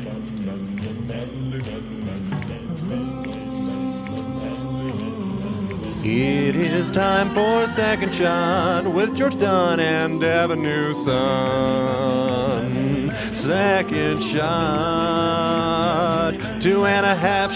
It is time for a second shot with George Dunn and Devin Newsom. Second shot, 2.5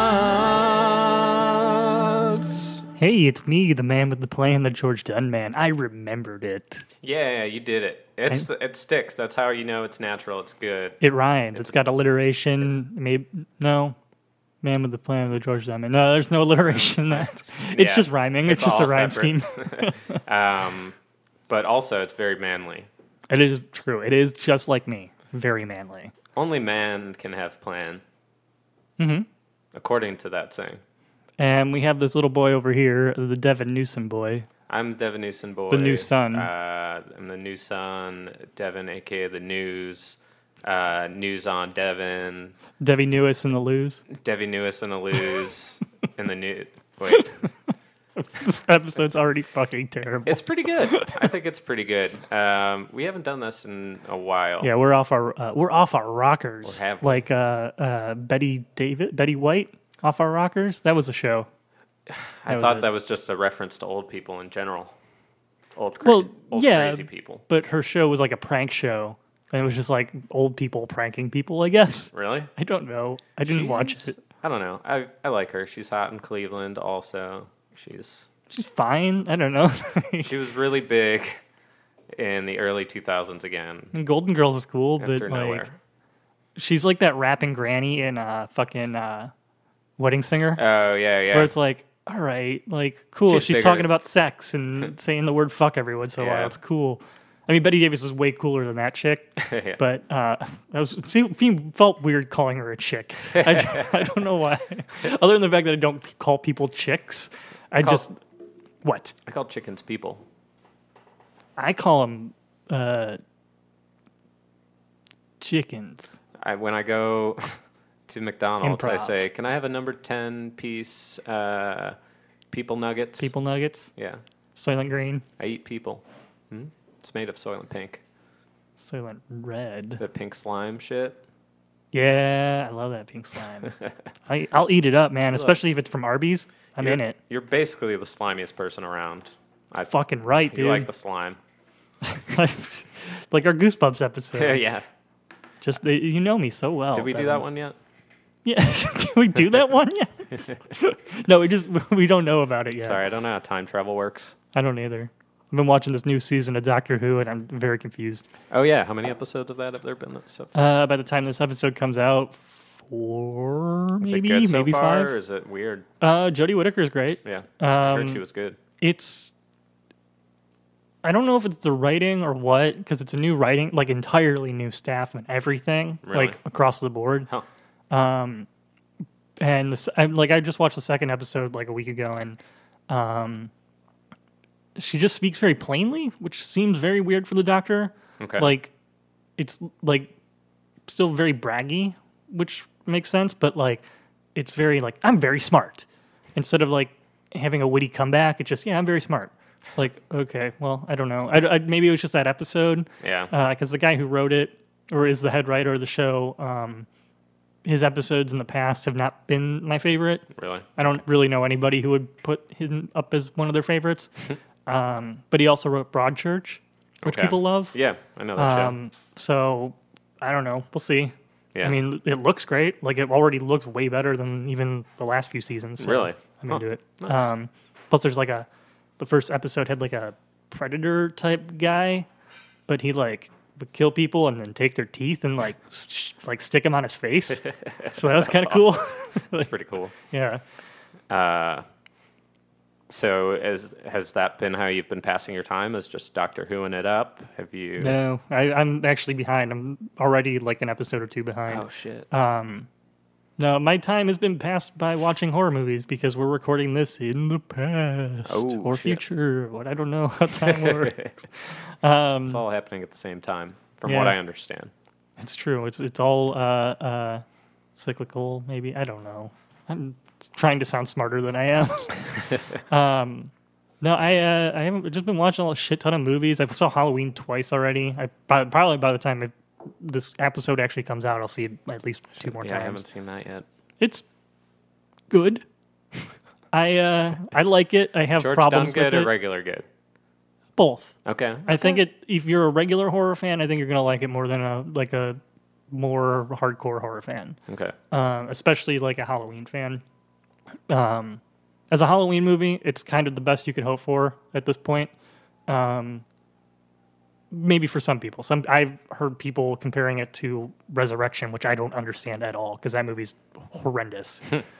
shots. Hey, it's me, the man with the plan, the George Dunn man. I remembered it. Yeah, you did it. It sticks. That's how you know it's natural. It's good. It rhymes. It's got alliteration. Maybe no. Man with the plan, the George Dunn man. No, there's no alliteration in that. It's Yeah, just rhyming. It's just a all rhyme separate. scheme. But also, it's very manly. It is true. It is just like me. Very manly. Only man can have plan. Mm-hmm. According to that saying. And we have this little boy over here, the Devin Newsom boy. I'm Devin Newsom boy. The new son. I'm the new son. Devin, a.k.a. the news. News on Devin. Debbie Newis in the lose. Debbie Newis in the lose. In the new. Wait. This episode's already fucking terrible. It's pretty good. I think it's pretty good. We haven't done this in a while. Yeah, we're off our rockers. Or have we? Like Betty White off our rockers. That was a show. I thought that was just a reference to old people in general. Old yeah, crazy people. But her show was like a prank show, and it was just like old people pranking people, I guess. Really? I don't know. I didn't watch it. I don't know. I like her. She's hot in Cleveland also. She's fine. I don't know. She was really big in the early 2000s again. Golden Girls is cool, but After like nowhere. she's like that rapping granny in fucking Wedding Singer. Oh, yeah, yeah. Where it's like, all right, like, cool. She's bigger. talking about sex and saying the word fuck every once in a while. Yeah. It's cool. I mean, Betty Davis was way cooler than that chick. Yeah. But felt weird calling her a chick. I don't know why. Other than the fact that I don't call people chicks, what? I call chickens people. I call them chickens. When I go to McDonald's, I Improv. say, can I have a number 10 piece people nuggets? People nuggets, Yeah. Soylent Green, I eat people. It's made of Soylent Pink. Soylent Red. The pink slime shit. Yeah, I love that pink slime. I'll eat it up, man, especially if it's from Arby's. I'm in it. You're basically the slimiest person around. Fucking right, You dude. like the slime. Like our Goosebumps episode. Yeah. Just you know me so well. Did we do that one yet? Yeah. Did we do that one yet? No, we don't know about it yet. Sorry, I don't know how time travel works. I don't either. I've been watching this new season of Doctor Who, and I'm very confused. Oh, yeah. How many episodes of that have there been so far? By the time this episode comes out, 4 Is maybe, it good so maybe far, 5. or is it weird? Jodie Whittaker is great. Yeah. I heard she was good. I don't know if it's the writing or what, because it's a new writing, like entirely new staff and everything, Really? like across the board. Huh. And I just watched the second episode like a week ago, and she just speaks very plainly, which seems very weird for the Doctor. Okay. Like, it's like still very braggy, which makes sense, but like it's very like I'm very smart instead of like having a witty comeback. It's just I'm very smart. It's like, okay, well, I don't know. Maybe it was just that episode. Yeah. Because the guy who wrote it, or is the head writer of the show, his episodes in the past have not been my favorite. Really? I don't really know anybody who would put him up as one of their favorites. But he also wrote Broadchurch, which Okay. people love. Yeah, I know that show. So, I don't know. We'll see. Yeah. I mean, it looks great. Like, it already looks way better than even the last few seasons. So Really? I'm Huh. into it. Nice. Plus, there's like the first episode had like a predator type guy, but he like would kill people and then take their teeth and like stick them on his face. So that was kind of cool. That's pretty cool. Yeah. So has that been how you've been passing your time? Is just Doctor Whoing it up? Have you? No, I'm actually behind. I'm already like an episode or two behind. Oh shit. No, my time has been passed by watching horror movies because we're recording this in the past Oh, or shit. future. What I don't know how time works. It's all happening at the same time, from what yeah. I understand. It's true. It's all cyclical. Maybe I don't know. I'm trying to sound smarter than I am. No, I haven't just been watching a shit ton of movies. I saw Halloween twice already. Probably by the time this episode actually comes out, I'll see it at least 2 more I times. haven't seen that yet. It's good. I like it. I have George problems Dunn good with or it. regular good? Both. Okay. I think if you're a regular horror fan, I think you're gonna like it more than a more hardcore horror fan. Okay. Especially like a Halloween fan. As a Halloween movie, it's kind of the best you could hope for at this point. Maybe for some people. I've heard people comparing it to Resurrection, which I don't understand at all because that movie's horrendous.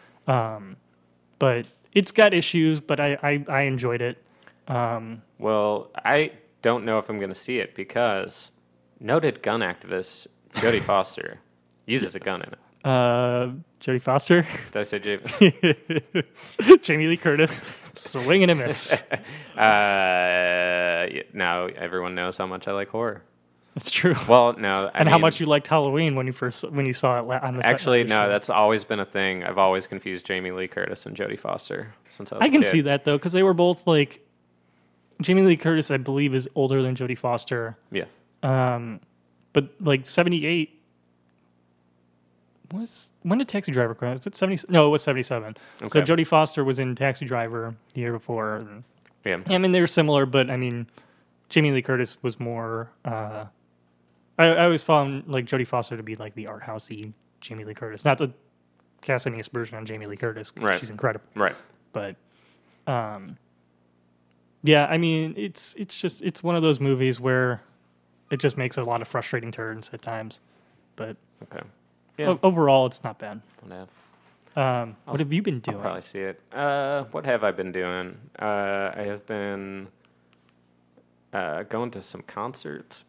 But it's got issues, but I enjoyed it. Well, I don't know if I'm going to see it because noted gun activist Jodie Foster uses a gun in it. Jodie Foster, Did I say Jamie Lee Curtis, swing and a miss. Now everyone knows how much I like horror. That's true. Well, no. And how much you liked Halloween when you saw it on the set. Actually, no, that's always been a thing. I've always confused Jamie Lee Curtis and Jodie Foster since I was I a can kid. see that though, because they were both like Jamie Lee Curtis, I believe, is older than Jodie Foster. Yeah. But like 78 when did Taxi Driver come out? Was it 70? No, it was 77. So Okay. Jodie Foster was in Taxi Driver the year before. And, Yeah. I mean, they were similar, but I mean, Jamie Lee Curtis was more. I always found like Jodie Foster to be like the art housey Jamie Lee Curtis, not to cast any aspersion on Jamie Lee Curtis. 'Cause Right. she's incredible. Right. But yeah, I mean, it's one of those movies where it just makes a lot of frustrating turns at times. But Okay. Yeah. overall, it's not bad. Won't have. What have you been I'll doing? probably see it. What have I been doing? I have been going to some concerts.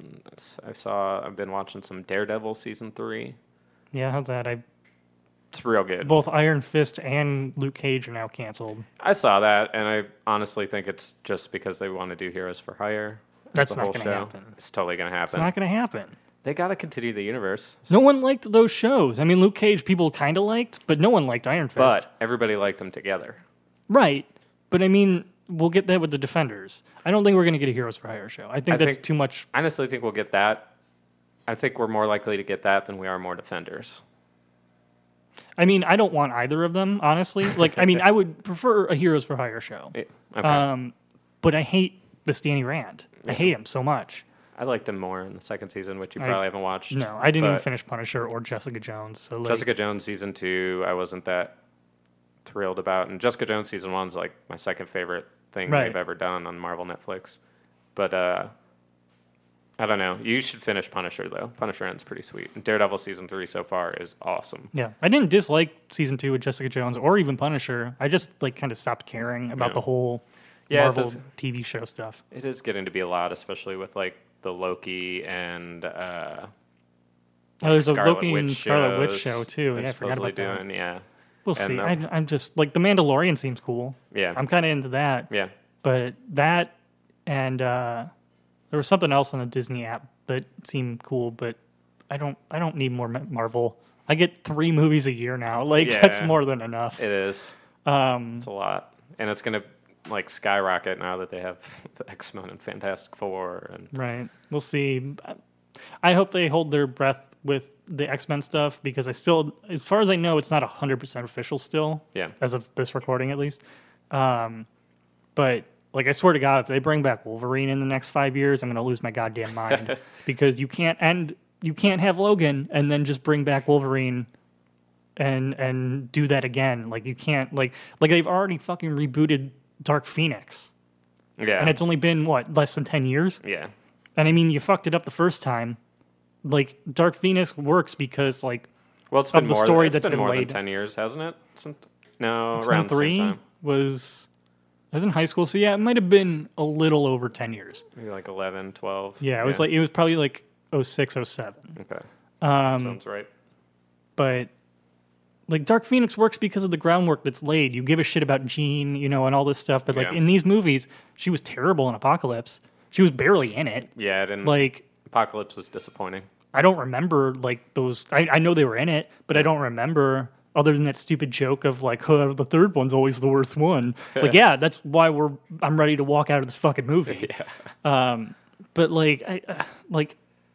I've been watching some Daredevil season 3. Yeah, how's that? It's real good. Both Iron Fist and Luke Cage are now canceled. I saw that, and I honestly think it's just because they want to do Heroes for Hire. That's the not whole gonna show. happen. It's totally going to It's happen. not going to happen. They got to continue the universe. No one liked those shows. I mean, Luke Cage people kind of liked, but no one liked Iron Fist. But everybody liked them together. Right. But I mean, we'll get that with the Defenders. I don't think we're going to get a Heroes for Hire show. I think that's too much. I honestly think we'll get that. I think we're more likely to get that than we are more Defenders. I mean, I don't want either of them, honestly. Like, I mean, I would prefer a Heroes for Hire show. Yeah, okay. But I hate this Danny Rand. I hate him so much. I liked him more in the second season, which you probably haven't watched. No, I didn't even but finish Punisher or Jessica Jones. So like, Jessica Jones season 2, I wasn't that thrilled about. And Jessica Jones season 1's like my second favorite thing Right. they've ever done on Marvel Netflix. But I don't know. You should finish Punisher, though. Punisher ends pretty sweet. And Daredevil season 3 so far is awesome. yeah, I didn't dislike season 2 with Jessica Jones or even Punisher. I just like kind of stopped caring about Yeah. the whole Yeah, it Marvel does- TV show stuff. It is getting to be a lot, especially with like the Loki and There's a Scarlet Loki and Witch Scarlet Witch shows show too. they're Yeah, I forgot supposedly about that. doing. Yeah, We'll And see. they'll- I'm just like the Mandalorian seems cool. yeah, I'm kind of into that. yeah. But that and there was something else on the Disney app that seemed cool, but I don't need more Marvel. I get 3 movies a year now. Like that's Yeah. more than enough. It is. It's a lot, and it's gonna like skyrocket now that they have the X-Men and Fantastic Four and Right. We'll see. I hope they hold their breath with the X-Men stuff because as far as I know, it's not 100% official still. Yeah. As of this recording, at least. But like I swear to God, if they bring back Wolverine in the next 5 years, I'm going to lose my goddamn mind because you can't have Logan and then just bring back Wolverine and do that again. Like you can't like they've already fucking rebooted Dark Phoenix. yeah, And it's only been less than 10 years? yeah, And I mean, you fucked it up the first time. Like Dark Phoenix works because like Well, it's of been the more. story It's that's been been more laid. than 10 years, hasn't it? No, X-Men around the 3 same time. I was in high school, so yeah, it might have been a little over 10 years. Maybe like 11, 12. Yeah, it was probably like 06, 07. Okay. Sounds right. But like Dark Phoenix works because of the groundwork that's laid. You give a shit about Jean, and all this stuff, but like Yeah. in these movies, she was terrible in Apocalypse. She was barely in it. Yeah, I didn't. Like Apocalypse was disappointing. I don't remember like those. I know they were in it, but I don't remember other than that stupid joke of like, oh, the third one's always the worst one. It's like, yeah, that's why I'm ready to walk out of this fucking movie. But like,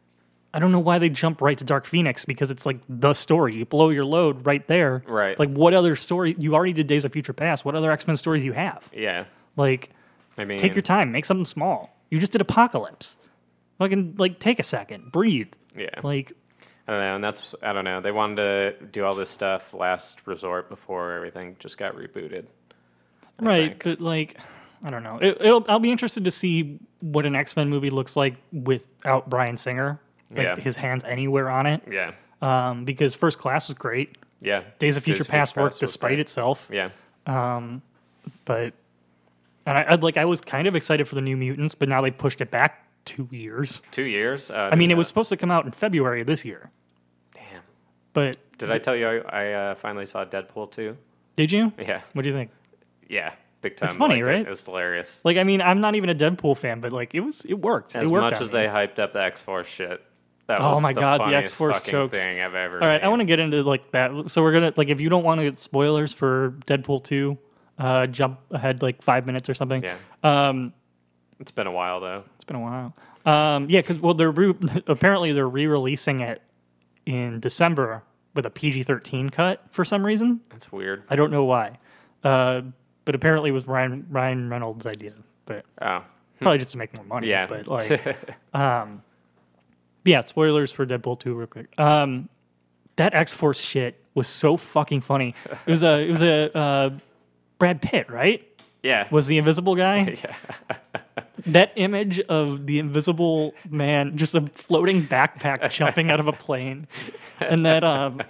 I don't know why they jump right to Dark Phoenix, because it's like the story. You blow your load right there. Right. Like, what other story? You already did Days of Future Past. What other X-Men stories you have? Yeah. Like, I mean, take your time. Make something small. You just did Apocalypse. Fucking, like, take a second. Breathe. Yeah. Like, I don't know. And that's, I don't know. They wanted to do all this stuff last resort before everything just got rebooted. I right. think. But, like, I don't know. I'll be interested to see what an X-Men movie looks like without Bryan Singer. Like, Yeah. his hands anywhere on it. Yeah. Because First Class was great. Yeah. Days of Future Past worked was despite great. itself. Yeah. But and I was kind of excited for the New Mutants, but now they pushed it back 2 years. 2 years? I mean, it was supposed to come out in February of this year. Damn. But Did I tell you I finally saw Deadpool 2? did you? Yeah. What do you think? Yeah. Big time. It's funny, liked it. right? It was hilarious. Like, I mean, I'm not even a Deadpool fan, but like, it worked. As it worked much on as me. they hyped up the X-Force shit. That Oh was my the God, the funniest X-Force fucking jokes. thing I've ever All right, seen. I want to get into like that. So we're gonna, like, if you don't want to get spoilers for Deadpool 2, jump ahead like 5 minutes or something. Yeah. It's been a while though. It's been a while. Yeah, because apparently they're re-releasing it in December with a PG-13 cut for some reason. That's weird. I don't know why, but apparently it was Ryan Reynolds' idea. But Oh. probably just to make more money. Yeah. But like, yeah. Spoilers for Deadpool 2, real quick. That X-Force shit was so fucking funny. It was a Brad Pitt, right? Yeah. Was the invisible guy? Yeah. That image of the invisible man, just a floating backpack jumping out of a plane, and that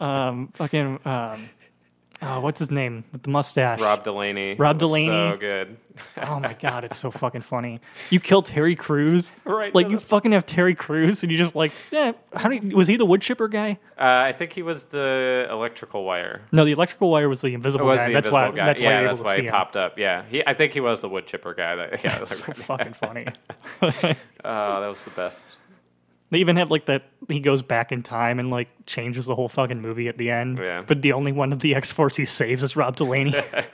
what's his name with the mustache? Rob Delaney. Rob It was Delaney. So good. Oh my god, it's so fucking funny. You kill Terry Crews, Right, Like no, you no. fucking have Terry Crews, and you just like, was he the wood chipper guy? I think he was the electrical wire. No, the electrical wire was the invisible It was guy. the That's invisible why. guy. That's why Yeah, you're that's able to why see he him. popped up. Yeah. I think he was the wood chipper guy. Yeah. It's so fucking funny. That was the best. They even have like that. He goes back in time and like changes the whole fucking movie at the end. Yeah. But the only one of the X-Force he saves is Rob Delaney.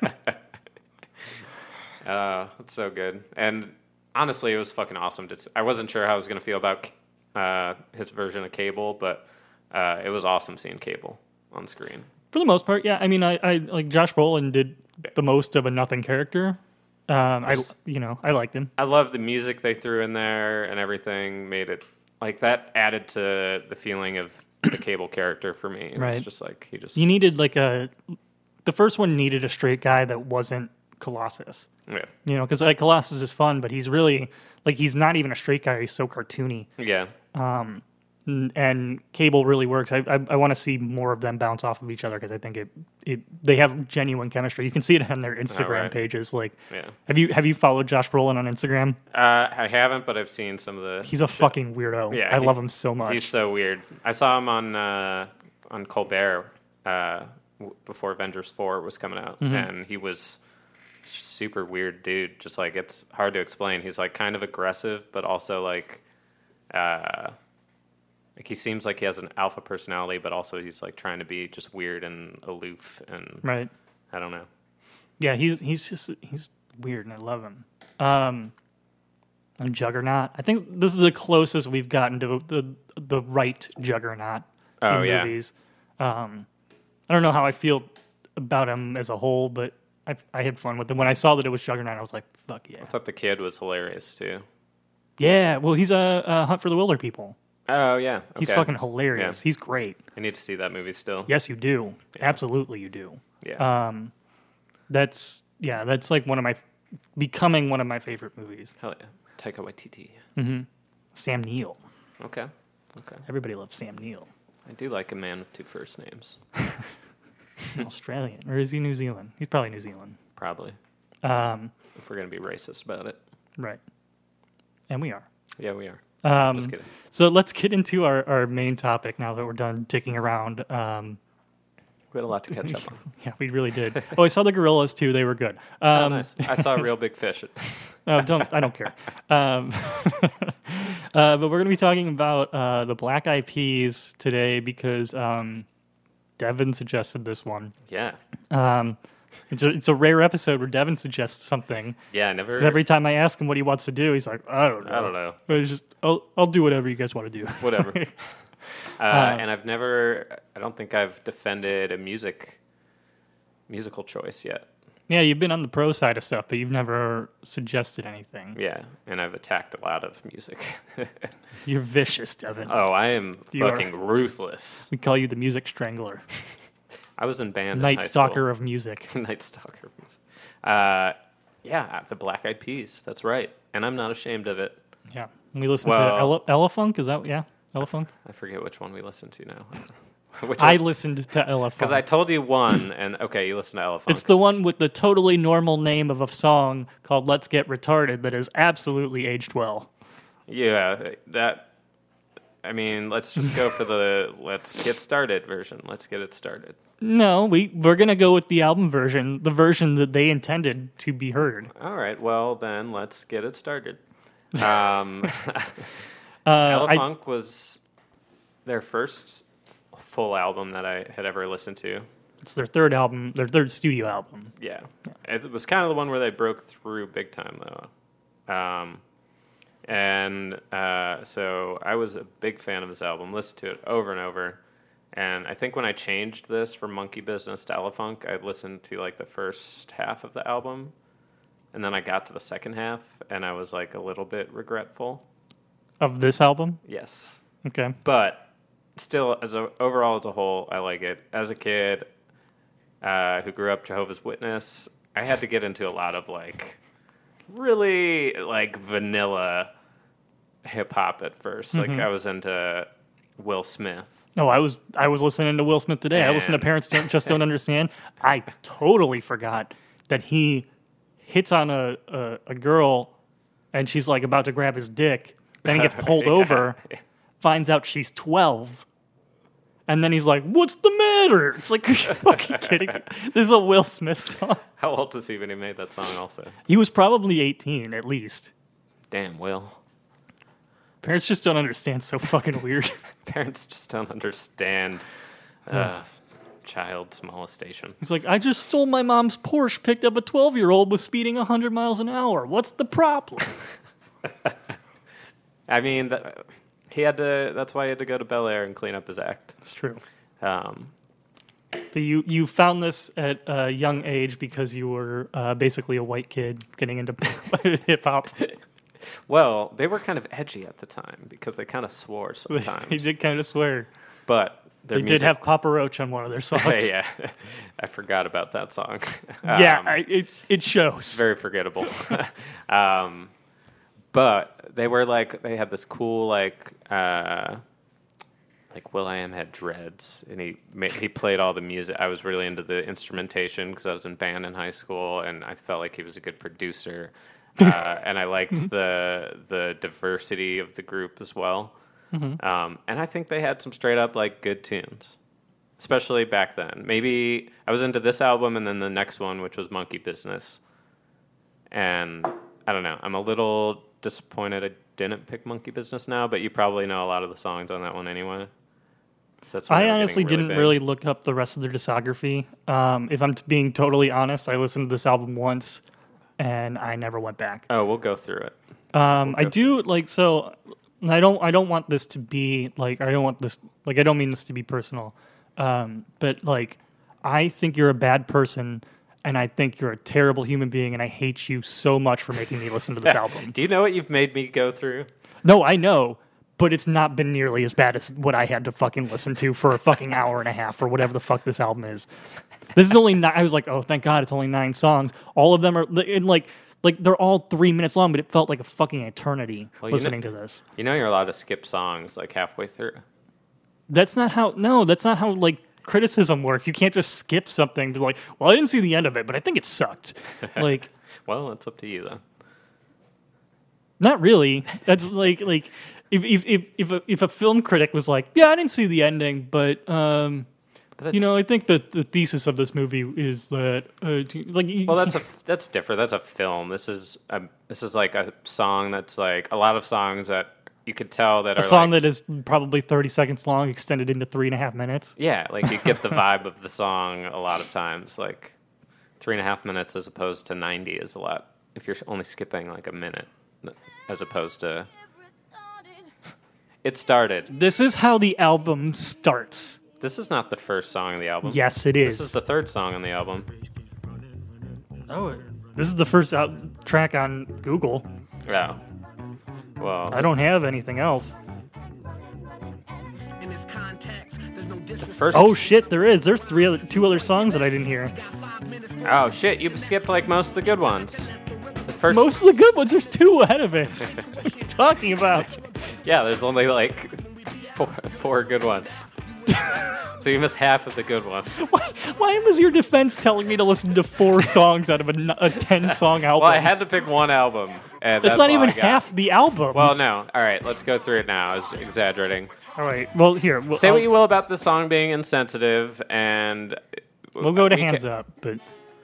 It's so good. And honestly, it was fucking awesome. I wasn't sure how I was going to feel about his version of Cable, but it was awesome seeing Cable on screen. For the most part, yeah. I mean, I like Josh Brolin did the most of a nothing character. I liked him. I love the music they threw in there and everything. Made it like that added to the feeling of the Cable character for me. It was Right. just like he just You needed the first one needed a straight guy that wasn't Colossus. yeah. You know, because like Colossus is fun, but he's really like he's not even a straight guy. He's so cartoony. Yeah. And Cable really works. I want to see more of them bounce off of each other because I think they have genuine chemistry. You can see it on their Instagram right. pages. Like, Yeah. have you followed Josh Brolin on Instagram? I haven't, but I've seen some of the. He's a fucking weirdo. Yeah, I love him so much. He's so weird. I saw him on Colbert before Avengers 4 was coming out, Mm-hmm. and he was just super weird dude. Just like it's hard to explain. He's like kind of aggressive, but also like he seems like he has an alpha personality, but also he's like trying to be just weird and aloof, and Right. I don't know. Yeah, he's weird, and I love him. And Juggernaut. I think this is the closest we've gotten to the right Juggernaut Oh, in yeah. movies. I don't know how I feel about him as a whole, but I had fun with him. When I saw that it was Juggernaut, I was like, fuck yeah. I thought the kid was hilarious too. Yeah, well, he's a Hunt for the Wilder People. Oh yeah, He's okay. fucking hilarious. Yeah. He's great. I need to see that movie still. Yes, you do. Absolutely, you do. Yeah. That's like becoming one of my favorite movies. Hell yeah. Taika Waititi. Sam Neill. Okay. Everybody loves Sam Neill. I do like a man with two first names. Australian, or is he New Zealand? He's probably New Zealand. Probably. If we're going to be racist about it. Right. And we are. Yeah, we are. Um, Just kidding. So let's get into our main topic now that we're done ticking around. We had a lot to catch up on. Yeah, we really did. Oh, I saw the gorillas too. They were good. Oh, nice. I saw a real big fish. I don't care. But we're going to be talking about the Black Eyed Peas today because Devin suggested this one. Yeah. It's a rare episode where Devin suggests something. Yeah, I never. 'Cause every time I ask him what he wants to do, he's like, I don't know. I don't know. But it's just, I'll do whatever you guys want to do. Whatever. And I've never. I don't think I've defended a musical choice yet. Yeah, you've been on the pro side of stuff, but you've never suggested anything. Yeah, and I've attacked a lot of music. You're vicious, Devin. Oh, I am You fucking ruthless. We call you the music strangler. I was in band. Night in high stalker of music. school. Night stalker. Yeah, the Black Eyed Peas. That's right, and I'm not ashamed of it. Yeah. We listen Well- to Elefunk. Is that, yeah? Elefunk? I forget which one we listen to now. I listened to Elefunk. Because I told you one, and okay, you listen to Elephant. It's the one with the totally normal name of a song called Let's Get Retarded that is absolutely aged well. Yeah, that. I mean, let's just go for the let's get started version. Let's get it started. No, we're going to go with the album version, the version that they intended to be heard. All right, well then let's get it started. I- Elephant was their first full album that I had ever listened to. It's their third album, their third studio album. Yeah, it was kind of the one where they broke through big time though. So I was a big fan of this album, listened to it over and over. And I think when I changed this from Monkey Business to Elefunk, I listened to like the first half of the album. And then I got to the second half and I was like a little bit regretful. Of this album? Yes. Okay. But still, overall as a whole, I like it. As a kid who grew up Jehovah's Witness, I had to get into a lot of like really like vanilla hip hop at first. Like I was into Will Smith. Oh, I was listening to Will Smith today. I listened to And- Parents Just Don't Understand. I totally forgot that he hits on a girl and she's like about to grab his dick. Then he gets pulled over, finds out she's 12. And then he's like, what's the matter? It's like, are you fucking kidding me? This is a Will Smith song. How old was he when he made that song also? He was probably 18 at least. Damn, Will. Parents Just Don't Understand. So fucking weird. Parents just don't understand child molestation. He's like, I just stole my mom's Porsche, picked up a 12-year-old with speeding 100 miles an hour. What's the problem? I mean, he had to. That's why he had to go to Bel Air and clean up his act. It's true. Um, But you found this at a young age because you were basically a white kid getting into hip hop. well, they were kind of edgy at the time because they kind of swore sometimes. They did kind of swear. But their They did music, have Papa Roach on one of their songs. yeah, I forgot about that song. It shows. Very forgettable. But they were like they had this cool like Will.i.am had dreads and he played all the music. I was really into the instrumentation because I was in band in high school and I felt like he was a good producer. And I liked the diversity of the group as well. And I think they had some straight up like good tunes, especially back then. Maybe I was into this album and then the next one, which was Monkey Business. And I don't know. I'm a little disappointed I didn't pick Monkey Business now, but you probably know a lot of the songs on that one anyway. So that's when I they were honestly getting didn't big. really look up the rest of their discography. If I'm being totally honest, I listened to this album once and I never went back. Oh, we'll go through it. I do like so. I don't want this to be like I don't mean this to be personal, but like I think you're a bad person, and I think you're a terrible human being, and I hate you so much for making me listen to this album. Do you know what you've made me go through? No, I know, but it's not been nearly as bad as what I had to fucking listen to for a fucking hour and a half or whatever the fuck this album is. This is only I was like, oh, thank God, it's only 9 songs. All of them are in like they're all 3 minutes long, but it felt like a fucking eternity listening to this. You know you're allowed to skip songs like halfway through. That's not how like criticism works. You can't just skip something and be like, well, I didn't see the end of it, but I think it sucked. Like, Well, it's up to you then. not really. That's like if a film critic was like, yeah, I didn't see the ending, but I think that the thesis of this movie is that Well, that's different. That's a film. This is like a song that's like a lot of songs that you could tell that a are song like, that is probably 30 seconds long, extended into 3.5 minutes. yeah, like you get the vibe of the song a lot of times. Like 3.5 minutes as opposed to 90 is a lot. If you're only skipping like a minute, as opposed to it started. This is how the album starts. This is not the first song on the album. Yes, it is. This is the third song on the album. Oh, this is the first track on Google. Yeah. Well, I don't have anything else. the first. Oh shit, there is. There's two other songs that I didn't hear. Oh shit! You skipped like most of the good ones. The first. Most of the good ones, there's two ahead of it. What are you talking about? Yeah, there's only like four good ones. So you missed half of the good ones. Why was your defense telling me to listen to 4 songs out of a 10-song album? Well, I had to pick one album, and That's that's not all even I got. half the album. Well, no. All right, let's go through it now. I was exaggerating. All right. Well, here. Say what you will about the song being insensitive, and We'll go to we Hands ca- Up, but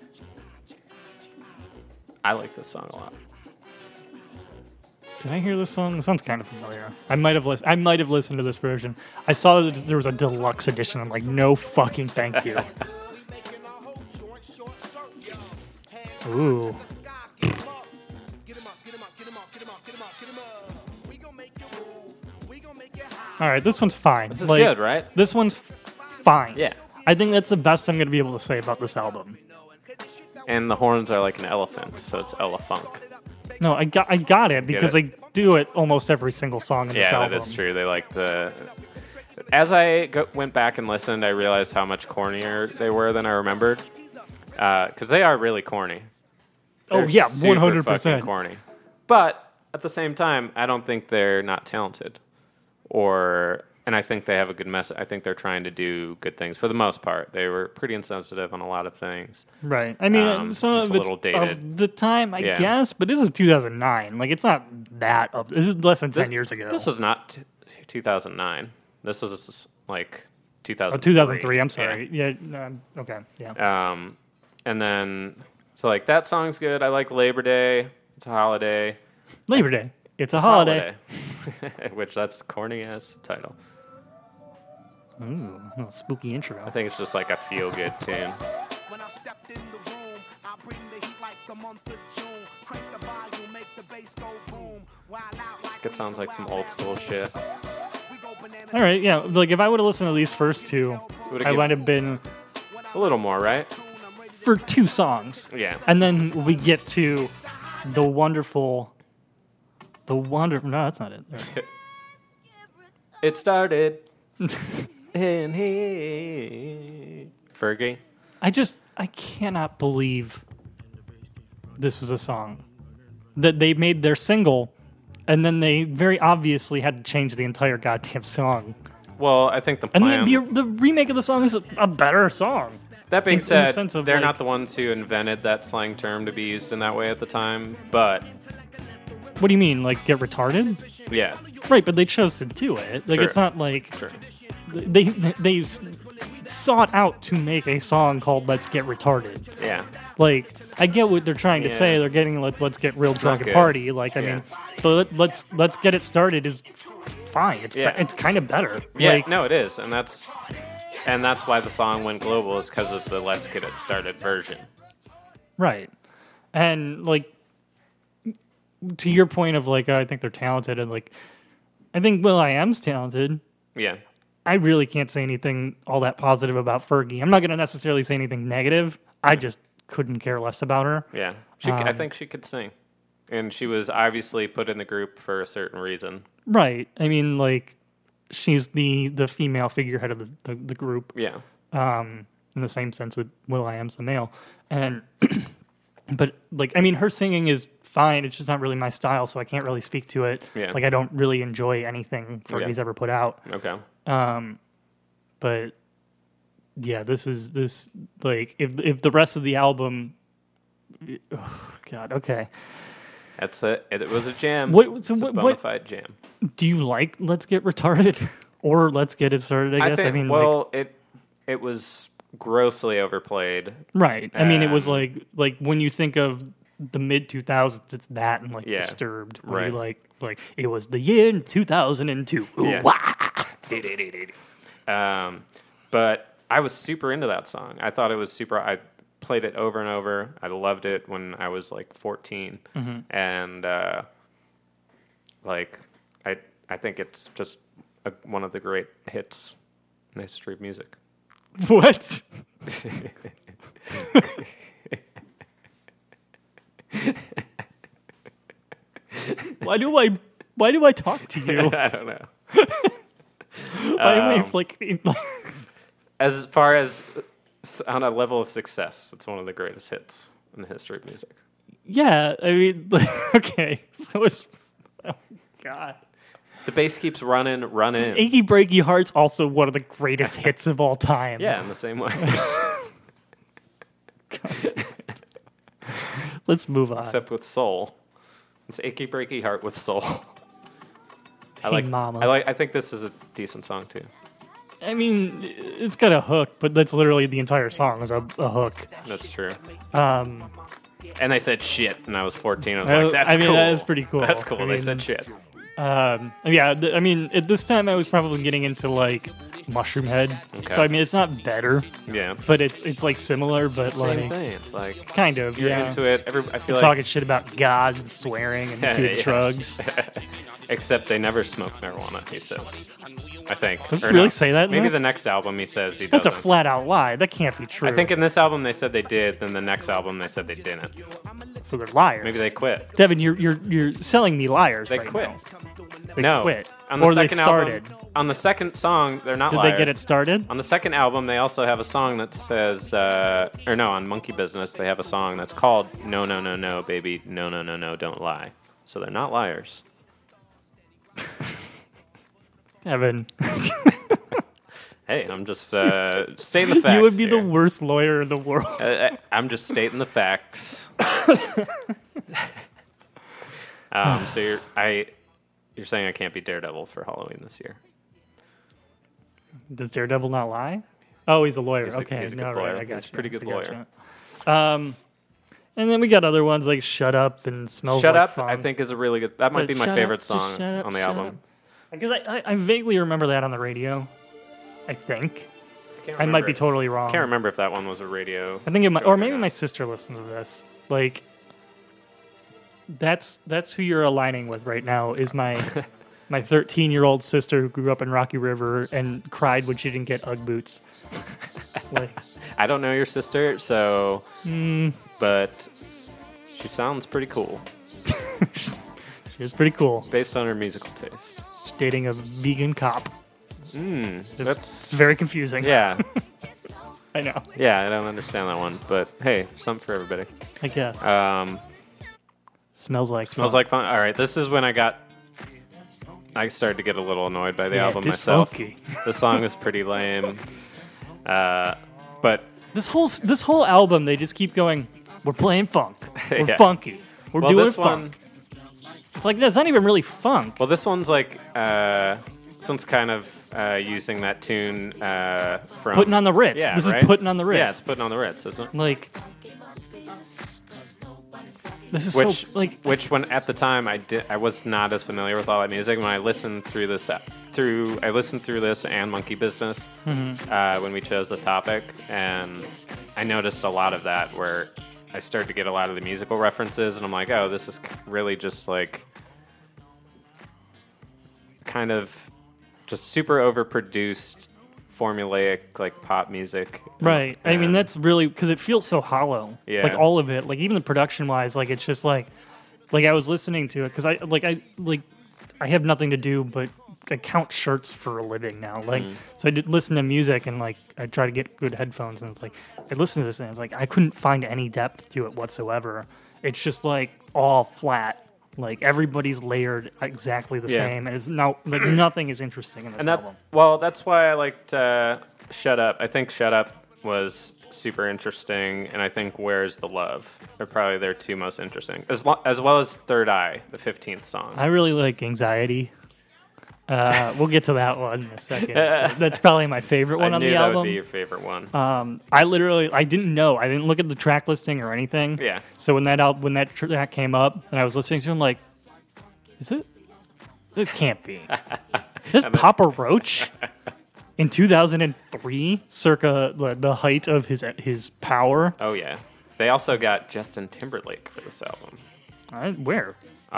I like this song a lot. did I hear this song? It sounds kind of familiar. I might have listened to this version. I saw that there was a deluxe edition. I'm like, no fucking thank you. Ooh. All right, this one's fine. This is good, right? This one's fine. Yeah. I think that's the best I'm going to be able to say about this album. And the horns are like an elephant, so it's Elefunk. No, I got it because it? they do it almost every single song in this Yeah, album. that is true. They like the. As I went back and listened, I realized how much cornier they were than I remembered. Because they are really corny. Oh They're yeah, super 100%. fucking corny. But at the same time, I don't think they're not talented, and I think they have a good message. I think they're trying to do good things for the most part. They were pretty insensitive on a lot of things. Right. I mean, some it's of a it's little dated. of the time, I Yeah. guess, but this is 2009. Like, it's not that up. This is less than 10 years ago. This is not 2009. This is like 2003. Oh, 2003. I'm sorry. Yeah. Okay. Yeah. And then, so like that song's good. I like Labor Day. It's a holiday. Labor Day. It's a holiday. Holiday. Which that's corny ass title. Ooh, a little spooky intro. I think it's just like a feel good tune. When I stepped in the room, I bring the heat like the month of June. Crank the volume, make the bass go boom. Wild out like It sounds like some old school shit. All right. Yeah. Like, if I would have listened to these first two, Would've I given- might have been A little more, right? for 2 songs. Yeah. And then we get to the wonderful. No, that's not it. It started in here. Fergie. I cannot believe this was a song that they made their single, and then they very obviously had to change the entire goddamn song. Well, I think the And plan. the remake of the song is a better song. that being in the said, sense of, they're like- not the ones who invented that slang term to be used in that way at the time. But What do you mean, like get retarded? yeah, Right, but they chose to do it. Like Sure. it's not like sure. they sought out to make a song called "Let's Get Retarded." Yeah. Like, I get what they're trying to Yeah. say. They're getting let's get real drunk not and good. party. Like, I Yeah. mean, but let's get it started is fine. It's Yeah. it's kind of better. Yeah, Like, no, it is, and that's why the song went global is because of the "Let's Get It Started" version. right. And like to your point of like, I think they're talented, and like I think will.i.am's talented. Yeah, I really can't say anything all that positive about Fergie. I'm not going to necessarily say anything negative. I just couldn't care less about her. yeah. I think she could sing, and she was obviously put in the group for a certain reason. Right. I mean, like, she's the female figurehead of the group, Yeah, in the same sense that will.i.am's the male. And, but, like, I mean, her singing is fine. It's just not really my style, so I can't really speak to it. Yeah. Like, I don't really enjoy anything Fergie's ever put out. okay. But, yeah, this like, if the rest of the album, oh, God, okay. That's it. It was a jam. What- so it's a what- bona fide jam. Do you like Let's Get Retarded? Or Let's Get It Started, I guess? think, I mean, well, it was grossly overplayed. right. I mean, it was and- like when you think of the mid 2000s, it's that and like Yeah, Disturbed. Where you right. like it was the year 2002. Ooh, Yeah. wah. But I was super into that song. I thought it was super. I played it over and over. I loved it when I was like 14, and like I think it's just one of the great hits in the history of music. What? Why do I talk to you? I don't know. Why am I like? As far as on a level of success, it's one of the greatest hits in the history of music. Yeah, I mean, okay. So it's oh god. The bass keeps running. Achy Breaky Heart's also one of the greatest hits of all time. Yeah, in the same way. God damn it. Let's move on. Except with soul. It's Achy Breaky Heart with soul. Hey, Mama. I think this is a decent song too. I mean, it's got a hook, but that's literally the entire song is a hook. That's true. Um, And they said shit, and I was 14. I was like, that's cool. that is pretty cool. That's cool. I They mean, said shit. Yeah, I mean, at this time I was probably getting into like Mushroom Head. Okay. So I mean, it's not better, Yeah. but it's like similar, but Same like thing. It's like kind of. you're yeah. into it. I feel like Talking shit about God and swearing and doing Yeah. drugs. except they never smoke marijuana. He says. I think. Does it Or really no. say that in Maybe this? the next album he says he That's doesn't. a flat out lie. That can't be true. I think in this album they said they did, then the next album they said they didn't. so. They're liars. Maybe they quit. Devin, you're selling me liars. They right quit. now. They No. quit. On the Or they second started. album, on the second song, they're not Did liars. they get it started? On the second album, they also have a song that says, or no, on Monkey Business, they have a song that's called No, No, No, No, Baby, No, No, No, No, Don't Lie. So they're not liars. Devin, Hey, I'm just stating the facts. you would be the here. worst lawyer in the world. I'm just stating the facts. So you're saying I can't be Daredevil for Halloween this year? Does Daredevil not lie? Oh, he's a lawyer. He's a okay, good no, lawyer. right, I got He's a you. pretty good I lawyer. gotcha. And then we got other ones like "Shut Up" and "Smells Shut Like Up, Fun." I think, is a really good. That might be my Shut favorite Up, just song shut up, on the shut album. up. Because I vaguely remember that on the radio. I think I might be totally wrong. Can't remember if that one was a radio. I think it might, joke or maybe not. my sister listened to this. Like, that's who you're aligning with right now. Is my 13-year-old sister who grew up in Rocky River and cried when she didn't get UGG boots. Like, I don't know your sister, so. Hmm. But she sounds pretty cool she was pretty cool. based on her musical taste. She's dating a vegan cop. That's It's very confusing. yeah, I know. yeah. I don't understand that one, but hey, there's something for everybody. I guess. Smells like Smells fun. like fun. All right, this is when I started to get a little annoyed by the Yeah, album it's myself. funky. The song is pretty lame, but This whole album, they just keep going. We're playing funk. We're Yeah. funky. We're doing this funk. one. It's like that's not even really funk. Well, this one's like this one's kind of using that tune from Putting on the Ritz. Yeah, This right? is putting on the Ritz. Yeah, it's putting on the Ritz, isn't it? Like, this is Which, so like. which when at the time I was not as familiar with all that music. When I listened through this, I listened through this and Monkey Business when we chose the topic, and I noticed a lot of that where I started to get a lot of the musical references, and I'm like, oh, this is really just like kind of just super overproduced, formulaic like pop music. Right. I mean, And- that's really because it feels so hollow. Yeah. Like all of it. Like even the production wise, like it's just like I was listening to it because I have nothing to do but I count shirts for a living now. Like so I did listen to music and like I try to get good headphones and it's like I listened to this and it's like I couldn't find any depth to it whatsoever. It's just like all flat. Like everybody's layered exactly the Yeah. same, and it's like nothing is interesting in this And that, album. well, that's why I liked Shut Up. I think Shut Up was super interesting, and I think Where's the Love are probably their two most interesting, as well as Third Eye, the 15th song. I really like Anxiety. We'll get to that one in a second. That's probably my favorite one I on knew the that album. would be your favorite one. I didn't know. I didn't look at the track listing or anything. Yeah. So when that track came up and I was listening to it, I'm like, is it? It can't be. Is Papa Roach in 2003, circa the height of his power. Oh yeah. They also got Justin Timberlake for this album. Where?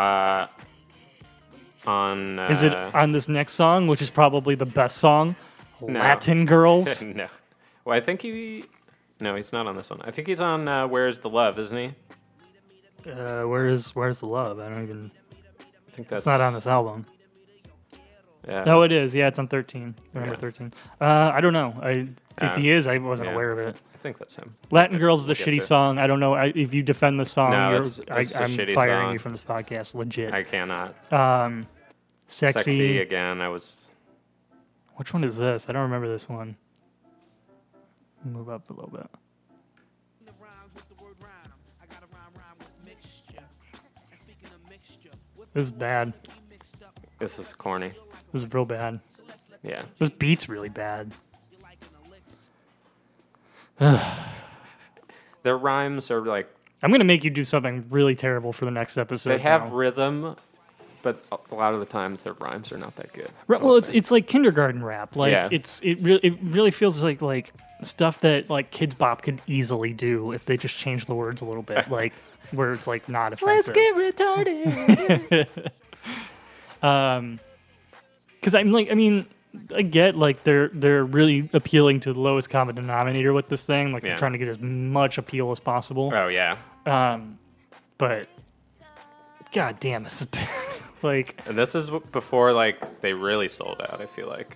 On Is it on this next song, which is probably the best song? No. Latin Girls? No. Well, I think No, he's not on this one. I think he's on Where's the Love, isn't he? Where's the love? I don't even... I think that's It's not on this album. Yeah. No, it is. Yeah, it's on 13. Number Yeah. 13. I don't know. If he is, I wasn't yeah. aware of it. I think that's him. Latin Girls is a We'll get shitty to it. song. I don't know. If you defend the song, No, it's a I'm shitty firing song. you from this podcast. Legit. I cannot. Sexy. Again. I was. Which one is this? I don't remember this one. Move up a little bit. This is bad. This is corny. This is real bad. Yeah. This beat's really bad. Their rhymes are like I'm gonna make you do something really terrible for the next episode. they have now. rhythm, but a lot of the times their rhymes are not that good. Well, it's like kindergarten rap. Like Yeah. it really feels like stuff that like Kids Bop could easily do if they just change the words a little bit, like where it's like not offensive. retarded. Because I get like they're really appealing to the lowest common denominator with this thing. Like Yeah. they're trying to get as much appeal as possible. Oh yeah. But god damn, this is bad. Like And this is before like they really sold out. I feel like.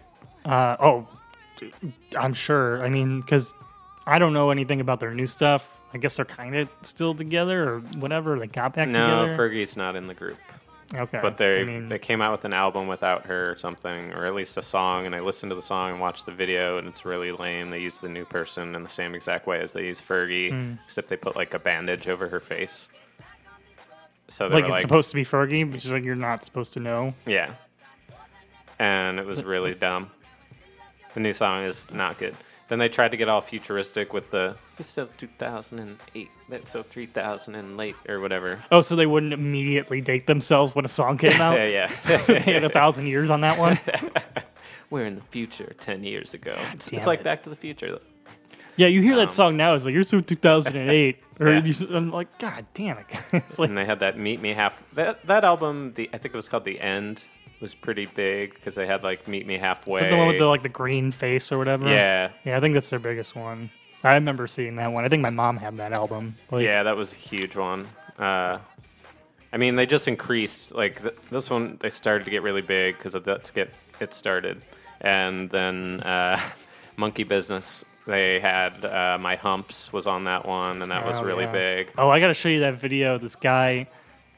I'm sure. I mean, because I don't know anything about their new stuff. I guess they're kind of still together or whatever. They got back No, together. Fergie's not in the group. Okay. But they I mean, they came out with an album without her or something, or at least a song. And I listened to the song and watched the video, and it's really lame. They used the new person in the same exact way as they used Fergie, Hmm. except they put like a bandage over her face. So they like were it's like, supposed to be Fergie, which is like you're not supposed to know. yeah, and it was really dumb. The new song is not good. Then they tried to get all futuristic with the it's so 2008, that's so 3000 and late or whatever. Oh, so they wouldn't immediately date themselves when a song came out? Yeah. They had 1,000 years on that one. We're in the future 10 years ago. It's damn like it. Back to the Future. Yeah, you hear that song now. It's like, you're so 2008. Or Yeah. I'm like, God damn it. It's like, And they had that Meet Me Half. That album, I think it was called The End, was pretty big because they had like Meet Me Halfway. the one with the green face or whatever. Yeah. Yeah, I think that's their biggest one. I remember seeing that one. I think my mom had that album. Like, Yeah, that was a huge one. I mean, they just increased. Like this one, they started to get really big because that's get it started, and then Monkey Business. They had My Humps was on that one, and that was Oh, really yeah. big. Oh, I got to show you that video. This guy,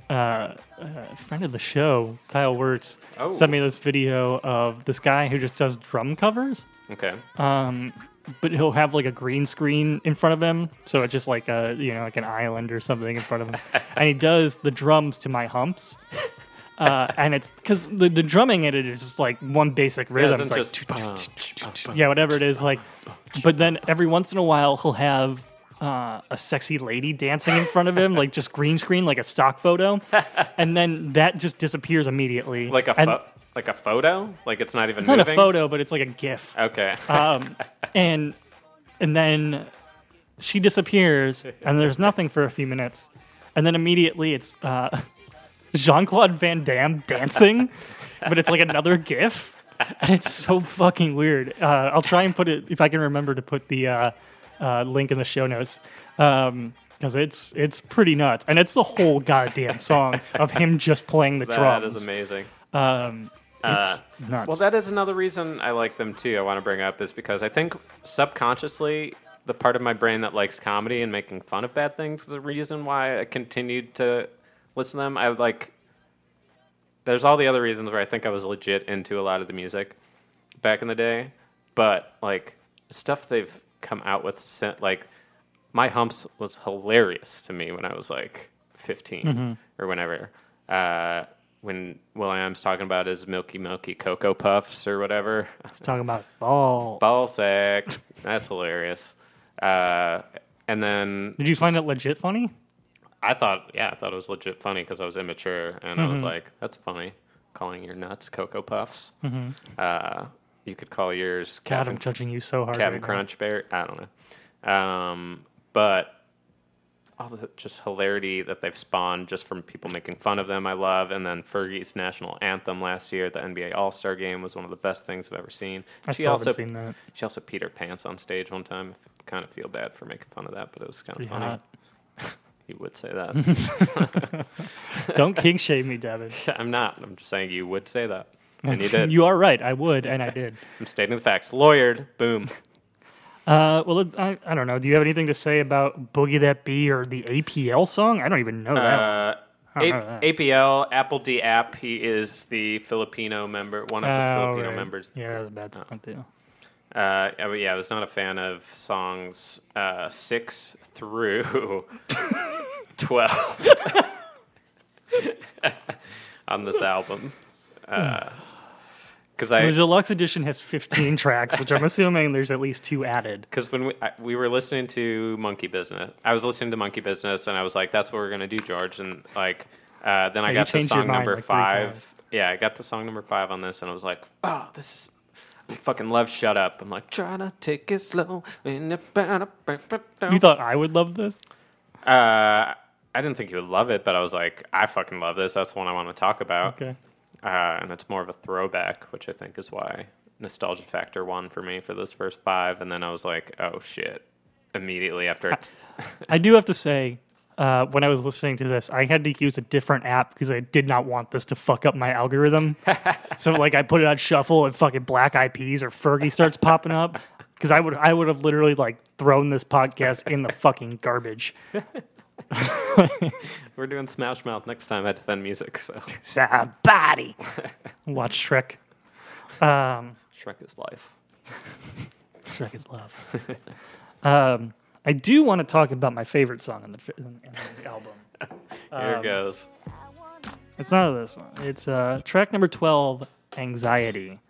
friend of the show, Kyle Wirtz, Oh. sent me this video of this guy who just does drum covers. Okay. But he'll have like a green screen in front of him, so it's just like like an island or something in front of him, and he does the drums to My Humps, and it's because the drumming in it is just like one basic rhythm, isn't it's just like whatever it is, like. But then every once in a while he'll have a sexy lady dancing in front of him, like just green screen, like a stock photo, and then that just disappears immediately. like a And photo? Like it's not even It's not moving? a photo, but it's like a GIF. Okay. And then she disappears, and there's nothing for a few minutes, and then immediately it's Jean-Claude Van Damme dancing, but it's like another GIF, and it's so fucking weird. I'll try and put it if I can remember to put the link in the show notes. Because it's pretty nuts, and it's the whole goddamn song of him just playing the That drums. is amazing. It's nuts. Well, that is another reason I like them too. I want to bring up is because I think subconsciously the part of my brain that likes comedy and making fun of bad things is the reason why I continued to listen to them. I would like. There's all the other reasons where I think I was legit into a lot of the music back in the day, but like stuff they've come out with, like My Humps was hilarious to me when I was like 15 or whenever. When Will.i.am's talking about his Milky Cocoa Puffs or whatever. It's talking about ball. Ball sack. That's hilarious. And then Did you find it legit funny? I thought it was legit funny because I was immature and I was like, that's funny, calling your nuts Cocoa Puffs. you could call yours God, I'm judging you so hard. Captain right now. Crunch Bear. I don't know. But all the just hilarity that they've spawned just from people making fun of them, I love. And then Fergie's national anthem last year at the NBA All-Star Game was one of the best things I've ever seen. I still haven't seen that. She also peed her pants on stage one time. I kind of feel bad for making fun of that, but it was kind of Pretty funny. hot. You would say that. Don't kink shame me, Devin. I'm not. I'm just saying you would say that. And you did. You are right. I would, and I did. I'm stating the facts. Lawyered. Boom. Well, I don't know. Do you have anything to say about Boogie That Bee or the APL song? I don't even know that. I don't know that. APL, Apple D App. He is the Filipino member, one of the Filipino right. members. Yeah, that's a bad song too. But yeah, I was not a fan of songs 6 through 12 on this album. Because The deluxe edition has 15 tracks, which I'm assuming there's at least 2 added. Because when we were listening to Monkey Business, I was listening to Monkey Business, and I was like, "That's what we're gonna do, George." And like, then I you got to changed your song mind number like 3 5. times. Yeah, I got to song number 5 on this, and I was like, "Oh, this is I fucking love Shut Up." I'm like, trying to take it slow. You thought I would love this? I didn't think you would love it, but I was like, I fucking love this. That's one I want to talk about. Okay. And it's more of a throwback, which I think is why nostalgia factor won for me for those first 5. And then I was like, oh shit! Immediately after, I do have to say, when I was listening to this, I had to use a different app because I did not want this to fuck up my algorithm. So like, I put it on shuffle, and fucking Black Eyed Peas or Fergie starts popping up because I would have literally like thrown this podcast in the fucking garbage. we're doing Smash Mouth next time I defend music. So Somebody watch Shrek. Shrek is life. Shrek is love. I do want to talk about my favorite song in the album. Here it goes. It's not this one. It's track number 12, Anxiety.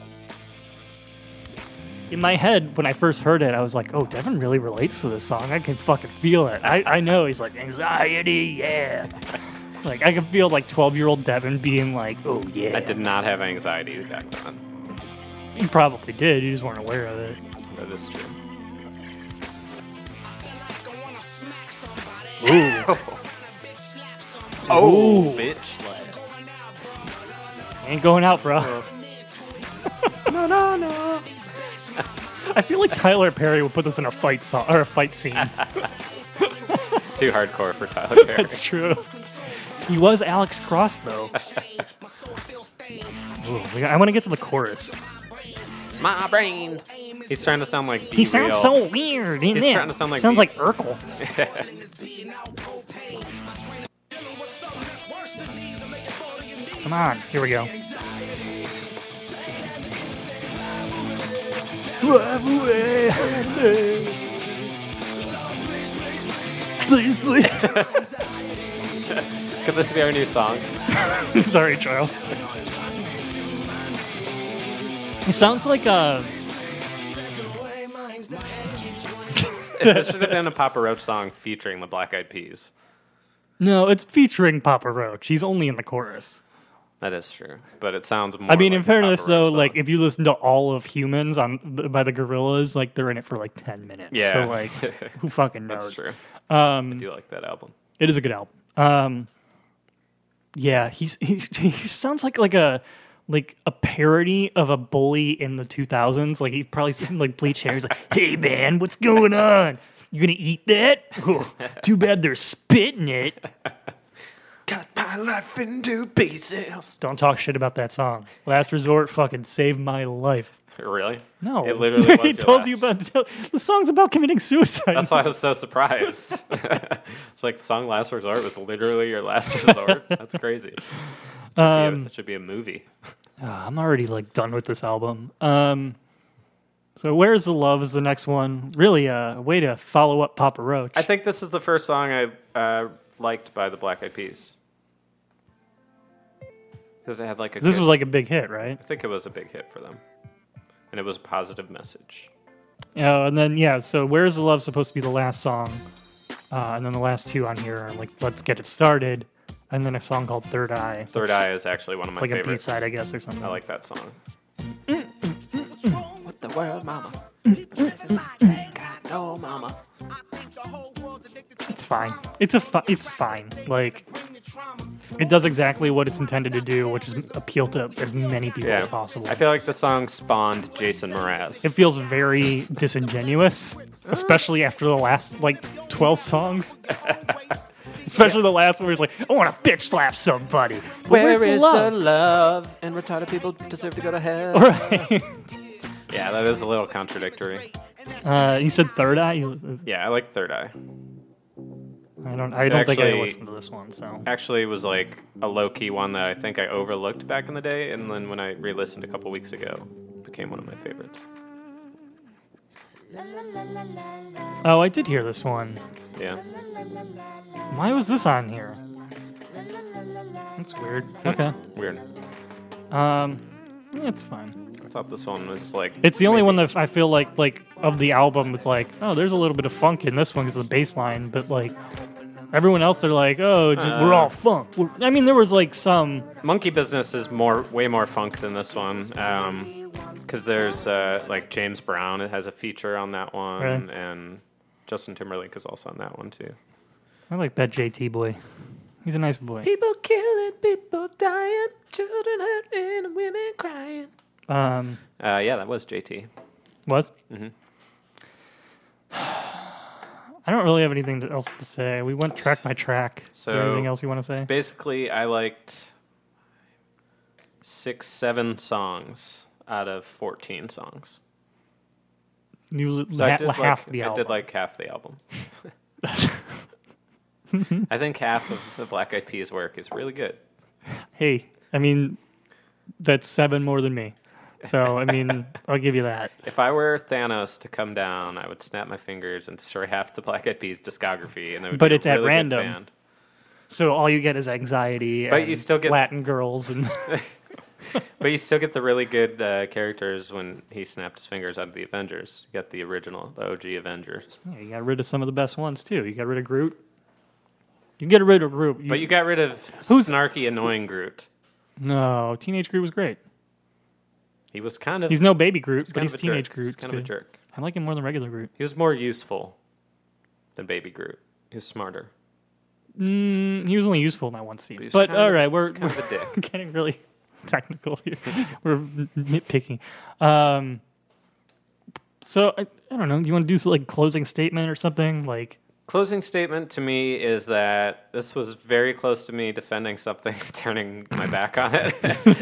In my head, when I first heard it, I was like, oh, Devin really relates to this song. I can fucking feel it. I know. He's like, anxiety, yeah. Like, I can feel like 12-year-old Devin being like, oh, yeah. I did not have anxiety back then. You probably did. You just weren't aware of it. That is true. Ooh. Oh, bitch slap. Ain't going out, bro. No. I feel like Tyler Perry would put this in a fight song or a fight scene. It's too hardcore for Tyler Perry. That's true. He was Alex Cross, though. Ooh, I want to get to the chorus. My brain. He's trying to sound like He sounds B-Real. so weird in He's this. trying to sound like sounds B- like Urkel. Come on, here we go. Please, please. Could this be our new song? Sorry, Charles. It sounds like a. It should have been a Papa Roach song featuring the Black Eyed Peas. No, it's featuring Papa Roach. He's only in the chorus. That is true, but it sounds more. I mean, like in a fairness, Papa Roach though, song. like if you listen to all of Humans by the Gorillaz, like they're in it for like 10 minutes. Yeah. So like, who fucking knows? that's true. I do like that album. It is a good album. Yeah, he sounds like a parody of a bully in the 2000s. Like he probably seen like bleach hair. He's like, "Hey man, what's going on? You gonna eat that? Oh, too bad they're spitting it." Cut my life into pieces. Don't talk shit about that song. Last Resort fucking saved my life. Really? No, It literally was he your told last- you about the song's about committing suicide. That's why I was so surprised. It's like the song "Last Resort" was literally your last resort. That's crazy. It should be a movie. I'm already like done with this album. So Where's the Love is the next one. Really a way to follow up Papa Roach. I think this is the first song I liked by the Black Eyed Peas. Because it had like a. This good- was like a big hit, right? I think it was a big hit for them, and it was a positive message. And then so Where's the Love supposed to be the last song, and then the last 2 on here are like Let's Get It Started, and then a song called Third Eye. Third Eye is actually one of my It's like favorites. a B-side, I guess, or something. I like that song. world, mama. No, mama. It's fine. It's fine. Like, it does exactly what it's intended to do, which is appeal to as many people as possible. I feel like the song spawned Jason Mraz. It feels very disingenuous, especially after the last, 12 songs. Especially the last one where he's like, I want to bitch slap somebody. But where's the love? the love? And retarded people deserve to go to hell. Right. Yeah, that is a little contradictory. You said Third Eye? Yeah, I like Third Eye. I don't think I Actually- listened to this one, so. Actually, it was like a low-key one that I think I overlooked back in the day, and then when I re-listened a couple weeks ago, it became one of my favorites. Oh, I did hear this one. Yeah. Why was this on here? That's weird. Okay. Weird. Yeah, it's fine. I thought this one was like... It's the only maybe- one that I feel like of the album, it's like, oh, there's a little bit of funk in this one because of the bass line, but like everyone else, they're like, oh, we're all funk. I mean, there was like some. Monkey Business is way more funk than this one. Because there's like James Brown, it has a feature on that one, Right. and Justin Timberlake is also on that one too. I like that JT boy. He's a nice boy. People killing, people dying, children hurting, and women crying. Yeah, that was JT. Was? Mhm. I don't really have anything else to say. We went track by track. Is there So- anything else you want to say? Basically, I liked 6, 7 songs out of 14 songs. You So half the I album. did like half the album. I think half of the Black Eyed Peas work is really good. Hey, I mean, that's 7 more than me. So, I mean, I'll give you that. If I were Thanos to come down, I would snap my fingers and destroy half the Black Eyed Peas discography, and it would But be a it's at really good random. band. So all you get is anxiety But and you still get- Latin girls. And But you still get the really good characters when he snapped his fingers out of the Avengers. You got the original, the OG Avengers. yeah, you got rid of some of the best ones, too. You got rid of Groot. You get rid of Groot. But you got rid of Who's- snarky, annoying Groot. No, Teenage Groot was great. He was kind of... He's no baby Groot, kind but of he's a Teenage jerk. Groot. He's kind of a jerk. I like him more than regular Groot. He was more useful than Baby Groot. He was smarter. He was only useful in that one scene. But he was But kind of- all right, he we're was kind of a dick. getting really technical here. We're nitpicking. So I don't know. You want to do like closing statement or something? Like Closing statement to me is that this was very close to me defending something, turning my back on it.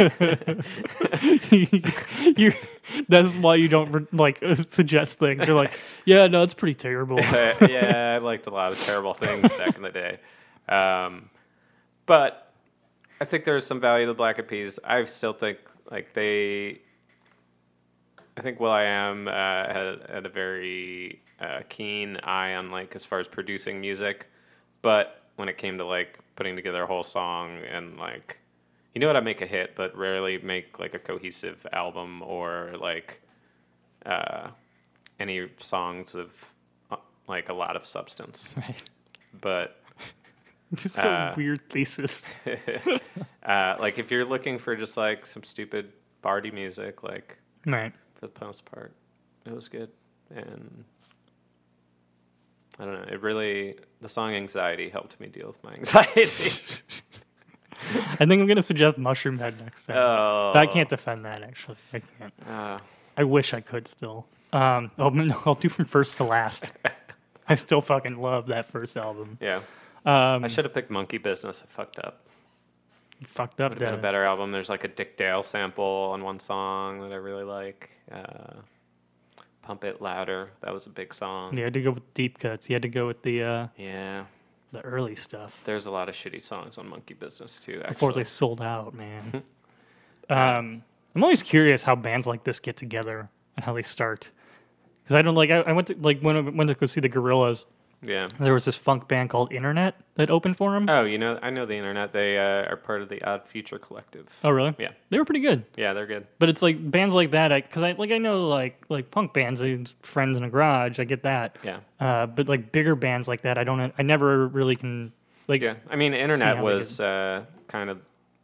that's why you don't suggest things. You're like, yeah, no, it's pretty terrible. Yeah, I liked a lot of terrible things back in the day. But I think there's some value to the Black Eyed Peas. I still think I think will.i.am had a very keen eye on as far as producing music, but when it came to putting together a whole song and you know how to make a hit, but rarely make a cohesive album or any songs of a lot of substance. Right. But It's a weird thesis. if you're looking for just some stupid bardy music, Right. for the most part, it was good. And I don't know, the song Anxiety helped me deal with my anxiety. I think I'm gonna suggest Mushroom Head next time. Oh. But I can't defend that actually. I can't. I wish I could still. I'll do from first to last. I still fucking love that first album. Yeah. I should have picked Monkey Business. I fucked up. You fucked up, Would have been a Devin. better album. There's a Dick Dale sample on one song that I really like. Pump It Louder. That was a big song. You had to go with deep cuts. You had to go with the Yeah. early stuff There's a lot of shitty songs on Monkey Business too, actually. before they sold out, man. I'm always curious how bands like this get together and how they start. Because I don't I went to when I went to go see the Gorillaz. Yeah. There was this funk band called Internet that opened for them. Oh, I know the Internet. They are part of the Odd Future Collective. Oh, really? Yeah. They were pretty good. Yeah, they're good. But it's bands like that, because I know like punk bands, Friends in a Garage. I get that. Yeah. But bigger bands like that, I never really can Yeah. I mean, See Internet how they was kind of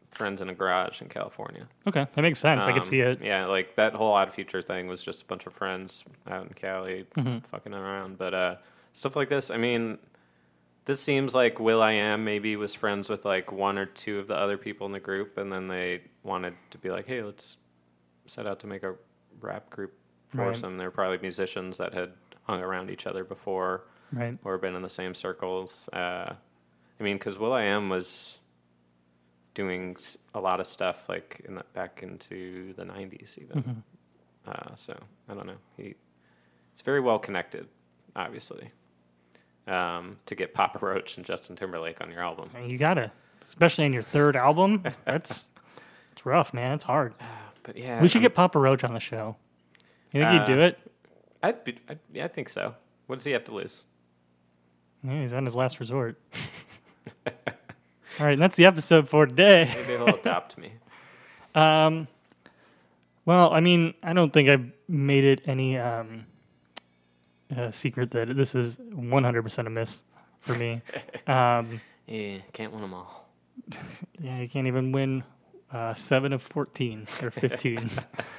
friends in a garage in California. Okay, that makes sense. I could see it. Yeah, like that whole Odd Future thing was just a bunch of friends out in Cali fucking around. But stuff like this, I mean, this seems like Will.i.am maybe was friends with like one or two of the other people in the group, and then they wanted to be like, hey, let's set out to make a rap group for some. They're probably musicians that had hung around each other before, Right. or been in the same circles. I mean, because Will.i.am was doing a lot of stuff like back into the 90s even. So I don't know. He's very well connected, obviously, to get Papa Roach and Justin Timberlake on your album. And you gotta, especially in your third album. It's rough, man. It's hard. But yeah, We should get Papa Roach on the show. You think he'd do it? I think so. What does he have to lose? Yeah, he's on his last resort. All right, and that's the episode for today. Maybe he'll adopt me. Well, I mean, I don't think I've made it any secret that this is 100% a miss for me. Yeah, can't win them all. Yeah, you can't even win 7 of 14 or 15.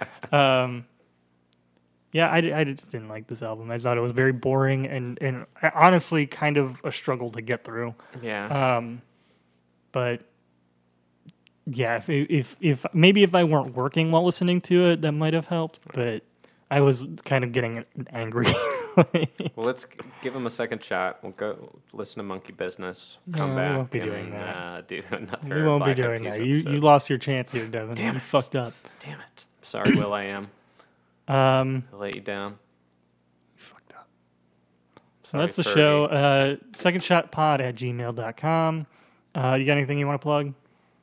Yeah, I just didn't like this album. I thought it was very boring and honestly kind of a struggle to get through. Yeah. But yeah, if maybe if I weren't working while listening to it, that might have helped. But I was kind of getting angry. Well, let's give him a second shot. We'll go listen to Monkey Business. Come No, we back. won't be and, doing that. Do another. We won't be Black Eyed doing Peas that. You episode. lost your chance here, Devin. Damn You it. fucked up. Damn it. Sorry, Will.i.am. I let you down. Fucked up. So Sorry, that's the Fergie. show. Secondshotpod@gmail.com. You got anything you want to plug?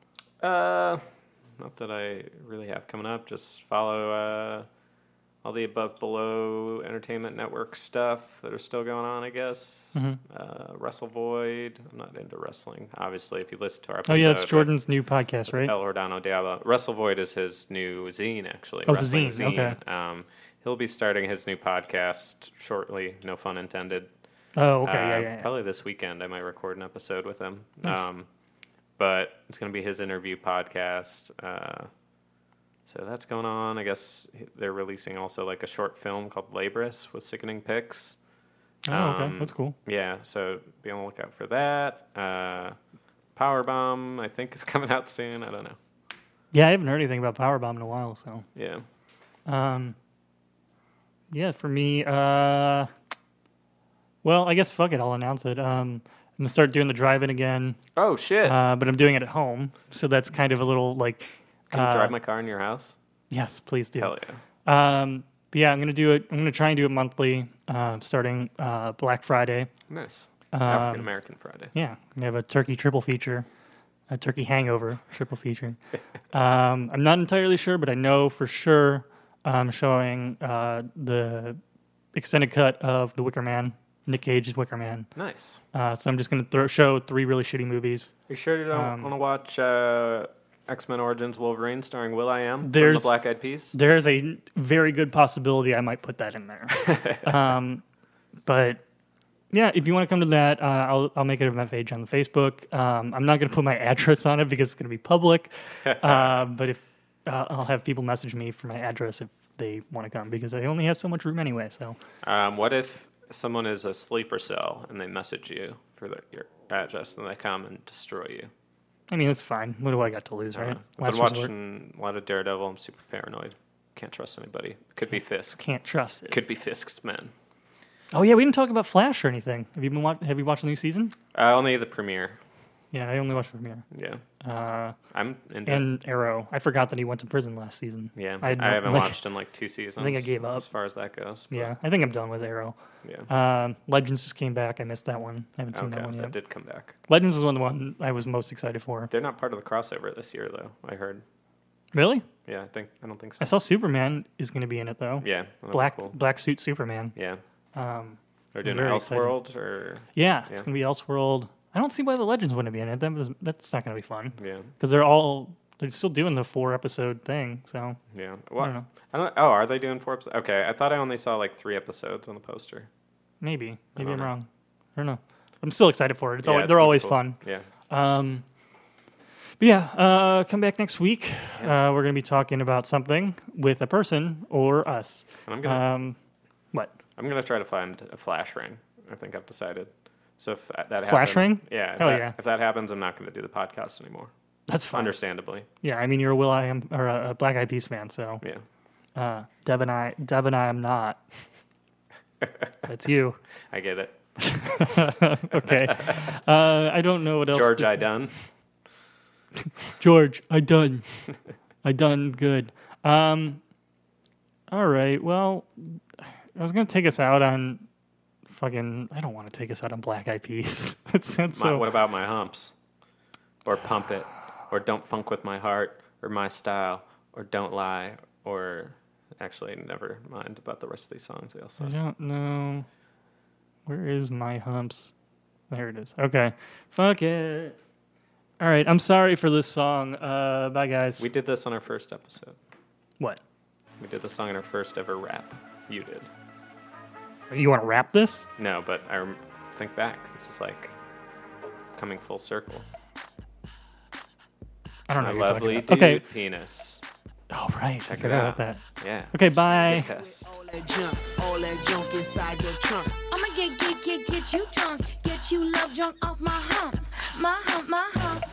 Not that I really have coming up. Just follow all the Above Below Entertainment Network stuff that are still going on, I guess. Wrestle Void. I'm not into wrestling, obviously. If you listen to our episode, Oh yeah, it's Jordan's new podcast, right? El Ordano Diablo. Wrestle Void is his new zine, actually. Oh, it's a Wrestling zine, okay. He'll be starting his new podcast shortly. No pun intended. Oh, okay, yeah. Probably this weekend I might record an episode with him. Nice. But it's going to be his interview podcast. So that's going on. I guess they're releasing also like a short film called Laborious with sickening pics. Oh, okay, that's cool. Yeah, so be on the lookout for that. Powerbomb, I think, is coming out soon. I don't know. Yeah, I haven't heard anything about Powerbomb in a while, so. Yeah. Yeah, for me, well, I guess fuck it, I'll announce it. I'm gonna start doing the drive-in again, Oh, shit. but I'm doing it at home, so that's kind of a little like. Can you drive my car in your house? Yes, please do. Hell yeah. But yeah, I'm gonna do it. I'm gonna try and do it monthly, starting Black Friday. Nice. African American Friday. Yeah, we have a turkey triple feature, a turkey hangover triple feature. I'm not entirely sure, but I know for sure I'm showing the extended cut of The Wicker Man, Nick Cage's Wicker Man. Nice. So I'm just going to show 3 really shitty movies. Are you sure you don't want to watch X-Men Origins Wolverine starring Will.i.am from the There's- Black Eyed Peas? There's a very good possibility I might put that in there. But yeah, if you want to come to that, I'll make an event page on the Facebook. I'm not going to put my address on it because it's going to be public. But if I'll have people message me for my address if they want to come because I only have so much room anyway. So What if someone is a sleeper cell and they message you for your address and they come and destroy you? I mean, it's fine. What do I got to lose, right? I've been Last resort. watching a lot of Daredevil. I'm super paranoid. Can't trust anybody. Could be Fisk. Can't trust it. Could be Fisk's men. Oh yeah, we didn't talk about Flash or anything. Have you watched the new season? Only the premiere. Yeah, I only watched the premiere. Yeah. I'm into And Arrow. I forgot that he went to prison last season. Yeah. I haven't like- watched in like 2 seasons. I think I gave up. as far as that goes. but Yeah, I think I'm done with Arrow. Yeah. Legends just came back. I missed that one. I haven't seen that Okay. one That yet. did come back. Legends is the one I was most excited for. They're not part of the crossover this year, though. I heard. Really? Yeah. I don't think so. I saw Superman is going to be in it though. Yeah. that'd be Black cool. black suit Superman. Yeah. They're I'm doing very excited. Elseworld or Yeah, Yeah. it's going to be Elseworld. I don't see why the Legends wouldn't be in it. That's not going to be fun yeah. because they're still doing the 4-episode thing. So Yeah. I What? don't know. Oh, are they doing 4 episodes? Okay. I thought I only saw like 3 episodes on the poster. maybe don't I'm know. wrong. I don't know. I'm still excited for it. Yeah, They're pretty always cool. fun. Yeah. But yeah, come back next week. We're going to be talking about something with a person or us. And I'm gonna What? I'm gonna try to find a flash ring. I think I've decided. So if that happens, Flash ring? Yeah. Hell yeah. If that happens, I'm not going to do the podcast anymore. That's fine. Understandably. Yeah, I mean, you're a Will.i.am or a Black Eyed Peas fan, so Yeah. Devin, I am not. That's you. I get it. Okay. I don't know what else. George, to I say. done. George, I done. I done good. All right. Well, I was gonna take us out on fucking. I don't want to take us out on Black Eyed Peas. That sounds so. What about my humps? Or pump it? Or don't funk with my heart? Or my style? Or don't lie? Or actually, never mind about the rest of these songs. They also. I don't know. Where is my humps? There it is. Okay. Fuck it. All right. I'm sorry for this song. Bye, guys. We did this on our first episode. What? We did the song in our first ever rap. You did. You want to wrap this? No, but think back. This is like coming full circle. I don't know. My what you're lovely talking dude about. Okay. penis. Oh, right. Check I it forgot out. about that. Yeah. Okay, bye. Test. All that junk inside your trunk. I'ma get you drunk, get you love drunk off my hump, my hump, my hump.